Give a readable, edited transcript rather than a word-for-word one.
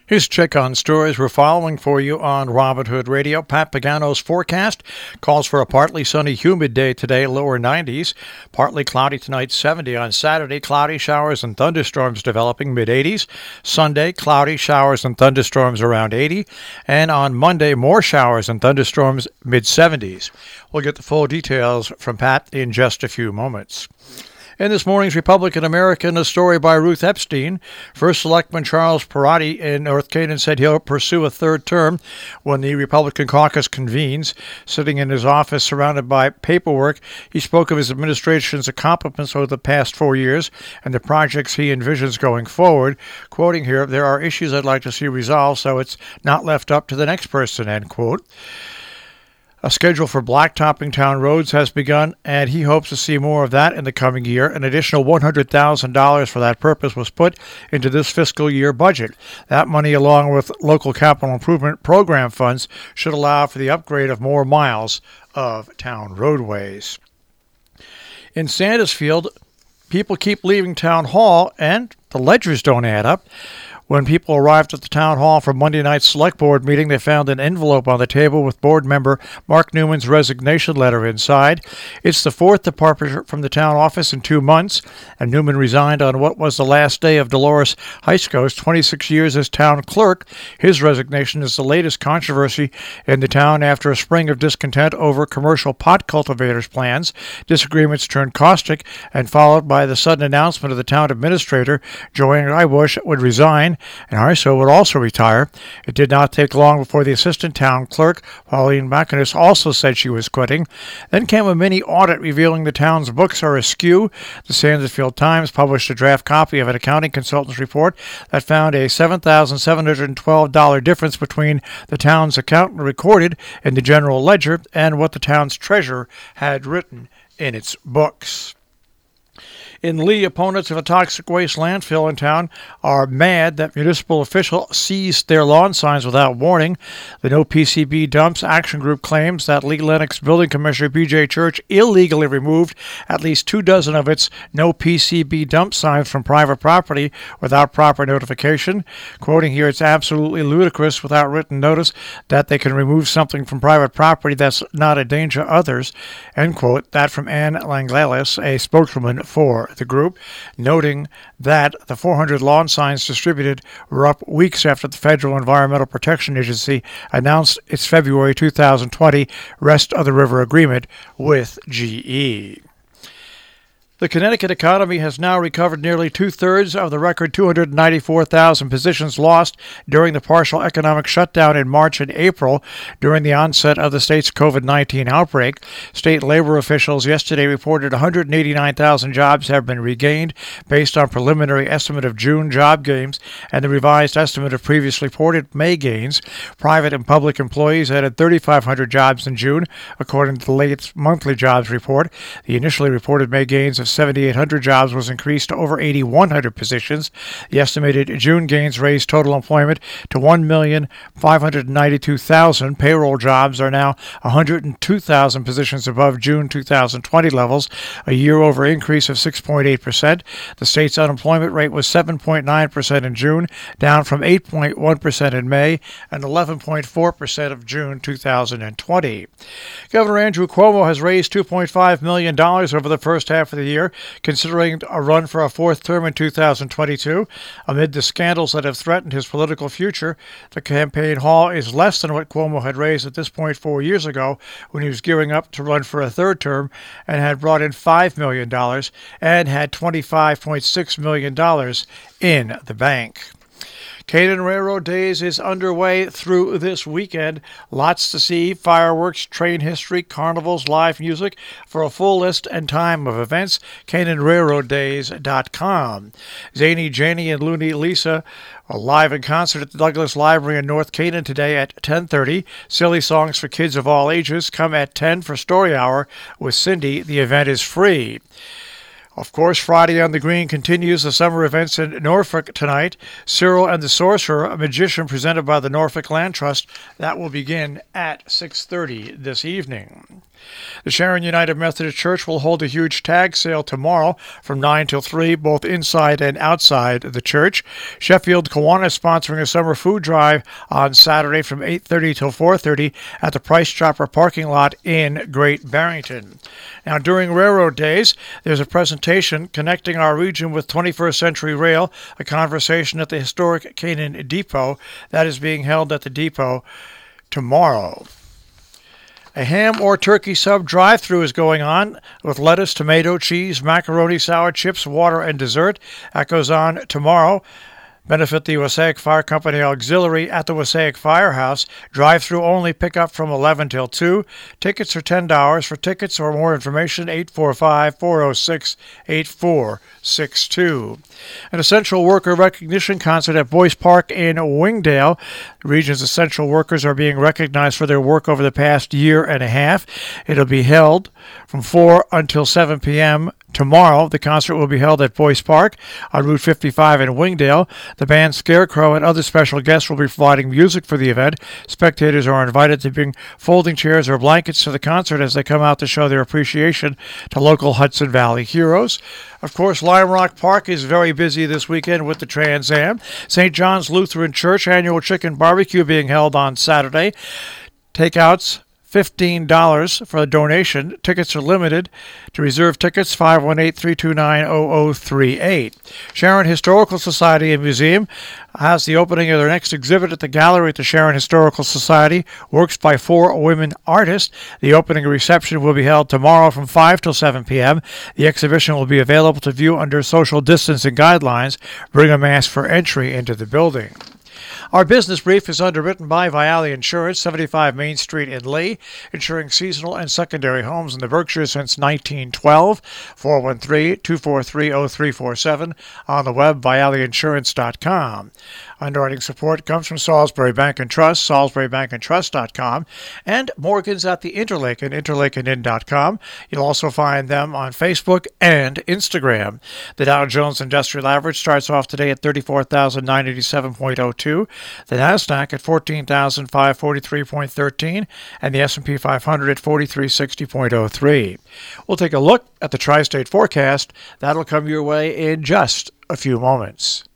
Here's a check on stories we're following for you on Robin Hood Radio. Pat Pagano's forecast calls for a partly sunny, humid day today, lower 90s. Partly cloudy tonight, 70. On Saturday, cloudy showers and thunderstorms developing, mid-80s. Sunday, cloudy showers and thunderstorms around 80. And on Monday, more showers and thunderstorms, mid-70s. We'll get the full details from Pat in just a few moments. In this morning's Republican American, a story by Ruth Epstein. First Selectman Charles Perotti in North Canaan said he'll pursue a third term when the Republican caucus convenes. Sitting in his office surrounded by paperwork, he spoke of his administration's accomplishments over the past 4 years and the projects he envisions going forward. Quoting here, "There are issues I'd like to see resolved so it's not left up to the next person," end quote. A schedule for blacktopping town roads has begun, and he hopes to see more of that in the coming year. An additional $100,000 for that purpose was put into this fiscal year budget. That money, along with local capital improvement program funds, should allow for the upgrade of more miles of town roadways. In Sandusfield, people keep leaving Town Hall, and the ledgers don't add up. When people arrived at the town hall for Monday night's select board meeting, they found an envelope on the table with board member Mark Newman's resignation letter inside. It's the fourth departure from the town office in 2 months, and Newman resigned on what was the last day of Dolores Heisko's 26 years as town clerk. His resignation is the latest controversy in the town after a spring of discontent over commercial pot cultivators' plans. Disagreements turned caustic and followed by the sudden announcement of the town administrator, Joanne Rybush, would resign, and Heisko would also retire. It did not take long before the assistant town clerk, Pauline Macinus, also said she was quitting. Then came a mini audit revealing the town's books are askew. The Sandusfield Times published a draft copy of an accounting consultant's report that found a $7,712 difference between the town's accountant recorded in the general ledger and what the town's treasurer had written in its books. In Lee, opponents of a toxic waste landfill in town are mad that municipal officials seized their lawn signs without warning. The No PCB Dumps Action Group claims that Lee Lennox Building Commissioner B.J. Church illegally removed at least 24 of its No PCB Dump signs from private property without proper notification. Quoting here, "It's absolutely ludicrous without written notice that they can remove something from private property that's not a danger to others," end quote. That from Ann Langlalis, a spokeswoman for the group, noting that the 400 lawn signs distributed were up weeks after the Federal Environmental Protection Agency announced its February 2020 Rest of the River Agreement with GE. The Connecticut economy has now recovered nearly two-thirds of the record 294,000 positions lost during the partial economic shutdown in March and April during the onset of the state's COVID-19 outbreak. State labor officials yesterday reported 189,000 jobs have been regained based on preliminary estimate of June job gains and the revised estimate of previously reported May gains. Private and public employees added 3,500 jobs in June, according to the latest monthly jobs report. The initially reported May gains of 7,800 jobs was increased to over 8,100 positions. The estimated June gains raised total employment to 1,592,000. Payroll jobs are now 102,000 positions above June 2020 levels, a year-over increase of 6.8%. The state's unemployment rate was 7.9% in June, down from 8.1% in May and 11.4% of June 2020. Governor Andrew Cuomo has raised $2.5 million over the first half of the year, considering a run for a fourth term in 2022. Amid the scandals that have threatened his political future, the campaign haul is less than what Cuomo had raised at this point 4 years ago when he was gearing up to run for a third term and had brought in $5 million and had $25.6 million in the bank. Canaan Railroad Days is underway through this weekend. Lots to see: fireworks, train history, carnivals, live music. For a full list and time of events, CanaanRailroadDays.com. Zany, Janie, and Looney Lisa are live in concert at the Douglas Library in North Canaan today at 10:30. Silly songs for kids of all ages come at 10 for Story Hour with Cindy. The event is free. Of course, Friday on the Green continues the summer events in Norfolk tonight. Cyril and the Sorcerer, a magician presented by the Norfolk Land Trust. That will begin at 6:30 this evening. The Sharon United Methodist Church will hold a huge tag sale tomorrow from 9 till 3, both inside and outside the church. Sheffield Kiwanis is sponsoring a summer food drive on Saturday from 8:30 till 4:30 at the Price Chopper parking lot in Great Barrington. Now, during railroad days, there's a presentation connecting our region with 21st Century Rail, a conversation at the historic Canaan Depot. That is being held at the depot tomorrow. A ham or turkey sub drive-thru is going on with lettuce, tomato, cheese, macaroni, sour chips, water, and dessert. That goes on tomorrow. Benefit the Wassaic Fire Company Auxiliary at the Wassaic Firehouse. Drive-thru only, pickup from 11 till 2. Tickets are $10. For tickets or more information, 845-406-8462. An essential worker recognition concert at Boyce Park in Wingdale. The region's essential workers are being recognized for their work over the past year and a half. It'll be held from 4 until 7 p.m. tomorrow. The concert will be held at Boyce Park on Route 55 in Wingdale. The band Scarecrow and other special guests will be providing music for the event. Spectators are invited to bring folding chairs or blankets to the concert as they come out to show their appreciation to local Hudson Valley heroes. Of course, Lime Rock Park is very busy this weekend with the Trans Am. St. John's Lutheran Church annual chicken barbecue being held on Saturday. Takeouts $15 for a donation. Tickets are limited. To reserve tickets, 518-329-0038. Sharon Historical Society and Museum has the opening of their next exhibit at the gallery at the Sharon Historical Society, works by 4 women artists. The opening reception will be held tomorrow from 5 till 7 p.m. The exhibition will be available to view under social distancing guidelines. Bring a mask for entry into the building. Our business brief is underwritten by Viale Insurance, 75 Main Street in Lee, insuring seasonal and secondary homes in the Berkshires since 1912. 413-243-0347. On the web, vialeinsurance.com. Underwriting support comes from Salisbury Bank and Trust, salisburybankandtrust.com, and Morgan's at the Interlaken, interlakenin.com. You'll also find them on Facebook and Instagram. The Dow Jones Industrial Average starts off today at 34,987.02, the Nasdaq at 14,543.13, and the S&P 500 at 4360.03. We'll take a look at the tri-state forecast. That'll come your way in just a few moments.